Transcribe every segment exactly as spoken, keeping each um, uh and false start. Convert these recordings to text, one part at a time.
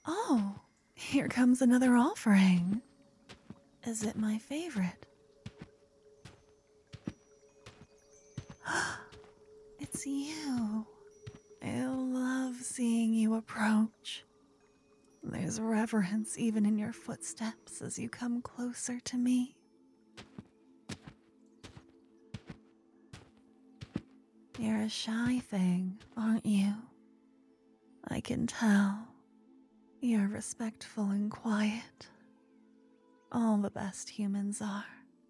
Oh, here comes another offering. Is it my favorite? It's you. I love seeing you approach. There's reverence even in your footsteps as you come closer to me. You're a shy thing, aren't you? I can tell. You're respectful and quiet. All the best humans are.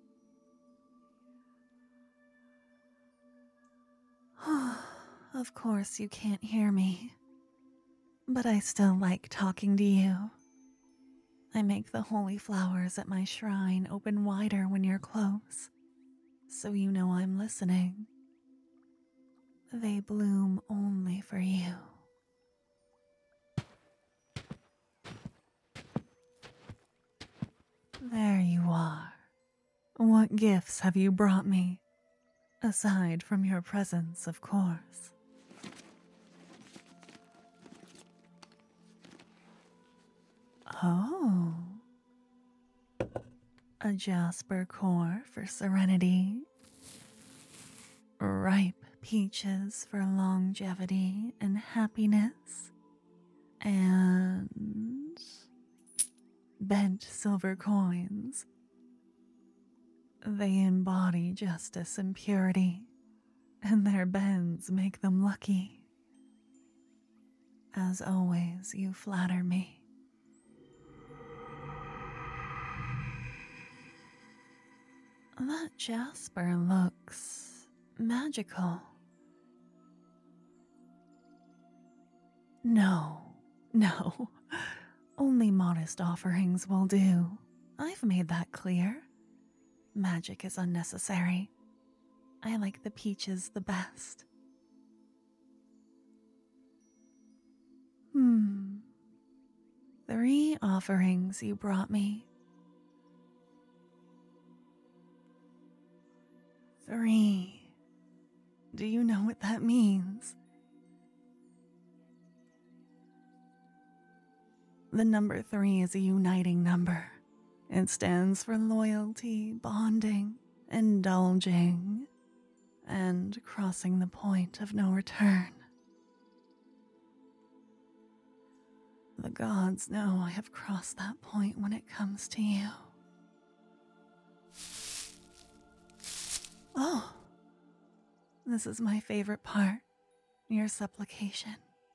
Of course you can't hear me, but I still like talking to you. I make the holy flowers at my shrine open wider when you're close, so you know I'm listening. They bloom only for you. There you are. What gifts have you brought me? Aside from your presence, of course. Oh. A jasper core for serenity. Ripe peaches for longevity and happiness. And bent silver coins. They embody justice and purity, and their bends make them lucky. As always, you flatter me. That jasper looks magical. No, no. Only modest offerings will do. I've made that clear. Magic is unnecessary. I like the peaches the best. Hmm. Three offerings you brought me. Three. Do you know what that means? The number three is a uniting number. It stands for loyalty, bonding, indulging, and crossing the point of no return. The gods know I have crossed that point when it comes to you. Oh, this is my favorite part, your supplication.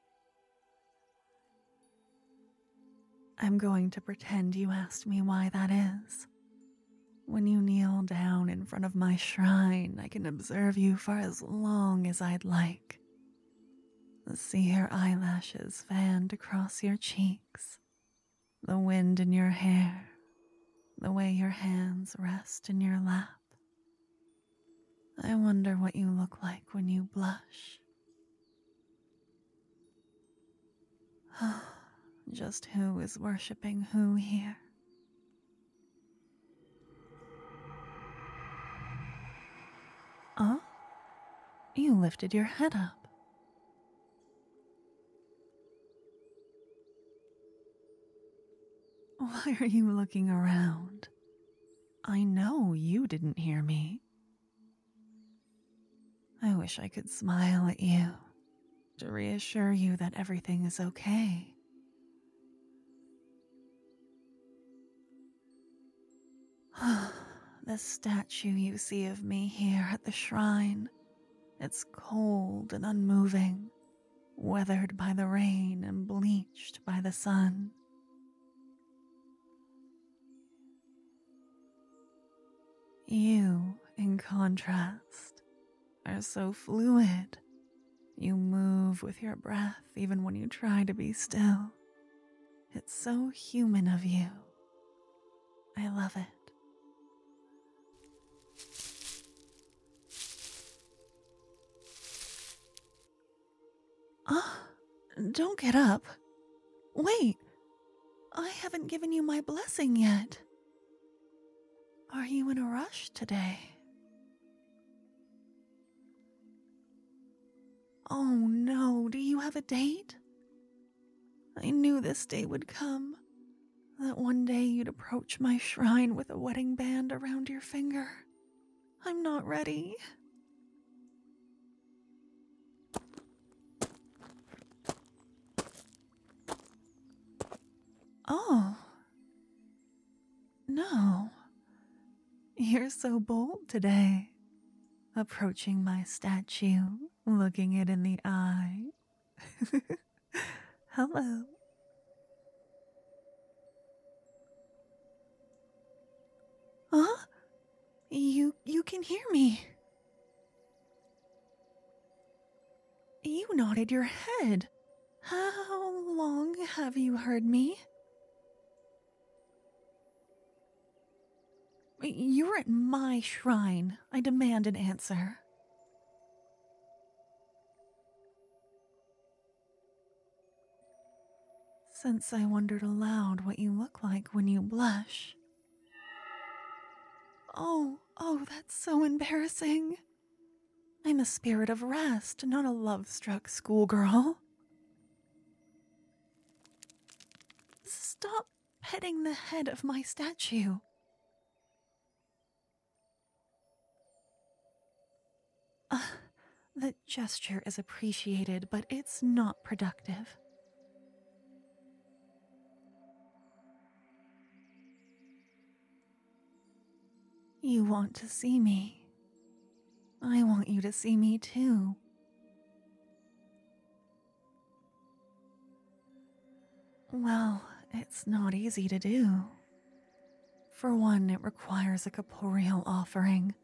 I'm going to pretend you asked me why that is. When you kneel down in front of my shrine, I can observe you for as long as I'd like. See your eyelashes fanned across your cheeks, the wind in your hair, the way your hands rest in your lap. I wonder what you look like when you blush. Just who is worshipping who here? Oh? You lifted your head up. Why are you looking around? I know you didn't hear me. I wish I could smile at you to reassure you that everything is okay. The statue you see of me here at the shrine, it's cold and unmoving, weathered by the rain and bleached by the sun. You, in contrast, are so fluid. You move with your breath even when you try to be still. It's so human of you. I love it. Ah, don't get up. Wait, I haven't given you my blessing yet. Are you in a rush today? Oh no, do you have a date? I knew this day would come, that one day you'd approach my shrine with a wedding band around your finger. I'm not ready. Oh. No. You're so bold today. Approaching my statue, looking it in the eye. Hello. Huh? You you can hear me. You nodded your head. How long have you heard me? You're at my shrine. I demand an answer. Since I wondered aloud what you look like when you blush. Oh, oh, that's so embarrassing. I'm a spirit of rest, not a love-struck schoolgirl. Stop petting the head of my statue. Uh, the gesture is appreciated, but it's not productive. You want to see me. I want you to see me too. Well, it's not easy to do. For one, it requires a corporeal offering.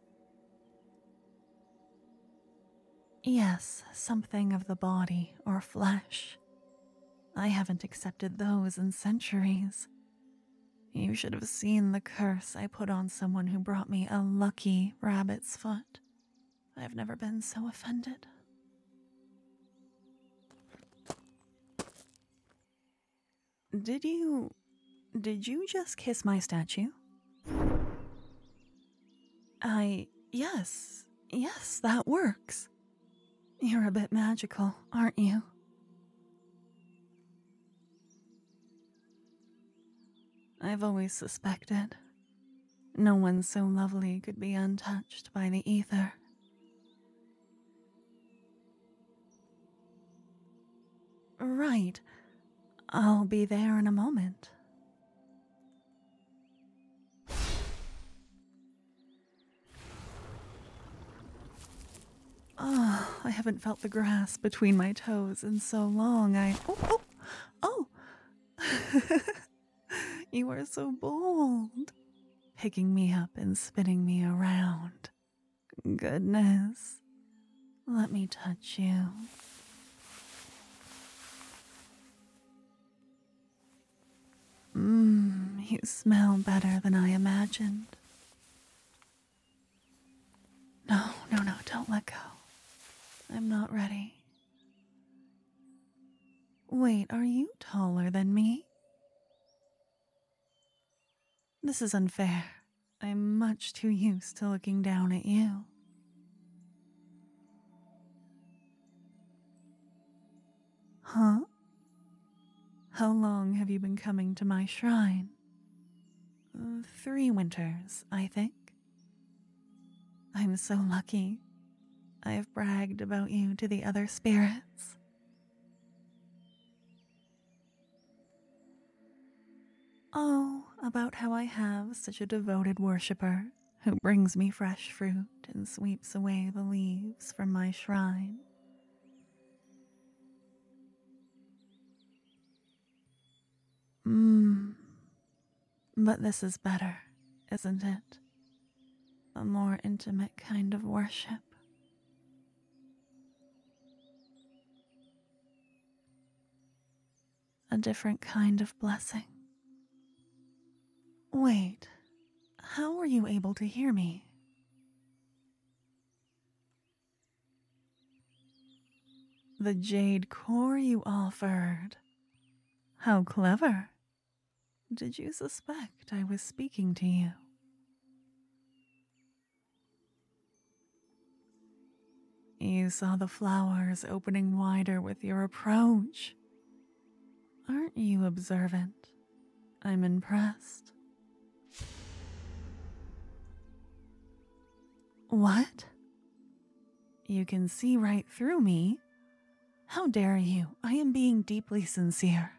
Yes, something of the body or flesh. I haven't accepted those in centuries. You should have seen the curse I put on someone who brought me a lucky rabbit's foot. I've never been so offended. Did you... did you just kiss my statue? I... yes, yes, that works. You're a bit magical, aren't you? I've always suspected. No one so lovely could be untouched by the ether. Right. I'll be there in a moment. Oh, I haven't felt the grass between my toes in so long. I... Oh, oh, oh! You are so bold. Picking me up and spinning me around. Goodness. Let me touch you. Mmm, you smell better than I imagined. No, no, no, don't let go. I'm not ready. Wait, are you taller than me? This is unfair. I'm much too used to looking down at you. Huh? How long have you been coming to my shrine? Uh, three winters, I think. I'm so lucky. I've bragged about you to the other spirits. Oh, about how I have such a devoted worshipper who brings me fresh fruit and sweeps away the leaves from my shrine. Mmm. But this is better, isn't it? A more intimate kind of worship. A different kind of blessing. Wait, how were you able to hear me? The jade core you offered. How clever. Did you suspect I was speaking to you? You saw the flowers opening wider with your approach. Aren't you observant? I'm impressed. What? You can see right through me? How dare you? I am being deeply sincere.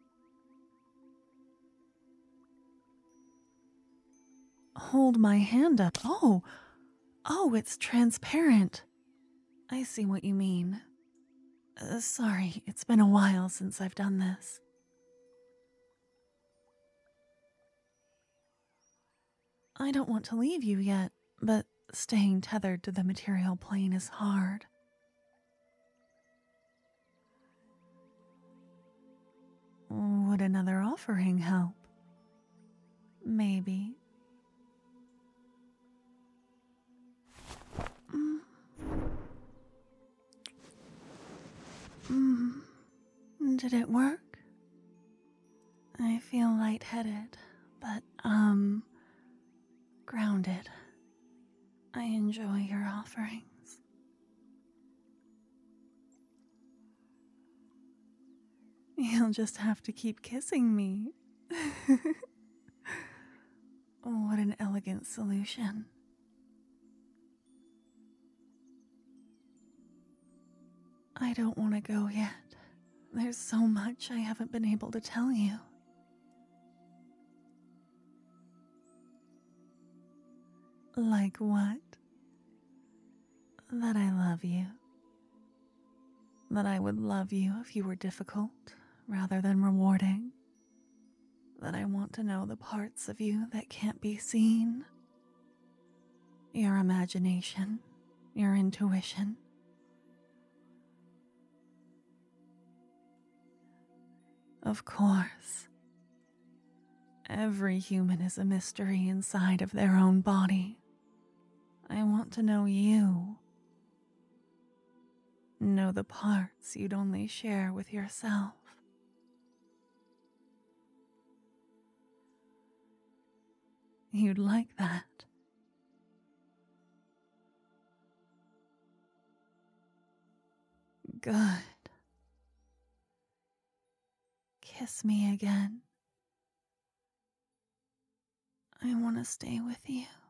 Hold my hand up. Oh, oh, it's transparent. I see what you mean. Uh, sorry, it's been a while since I've done this. I don't want to leave you yet, but staying tethered to the material plane is hard. Would another offering help? Maybe. Mm. Mm. Did it work? I feel lightheaded, but, um, grounded. I enjoy your offerings. You'll just have to keep kissing me. What an elegant solution. I don't want to go yet. There's so much I haven't been able to tell you. Like what? That I love you. That I would love you if you were difficult rather than rewarding. That I want to know the parts of you that can't be seen. Your imagination, your intuition. Of course. Every human is a mystery inside of their own body. I want to know you. Know the parts you'd only share with yourself. You'd like that. Good. Kiss me again. I want to stay with you.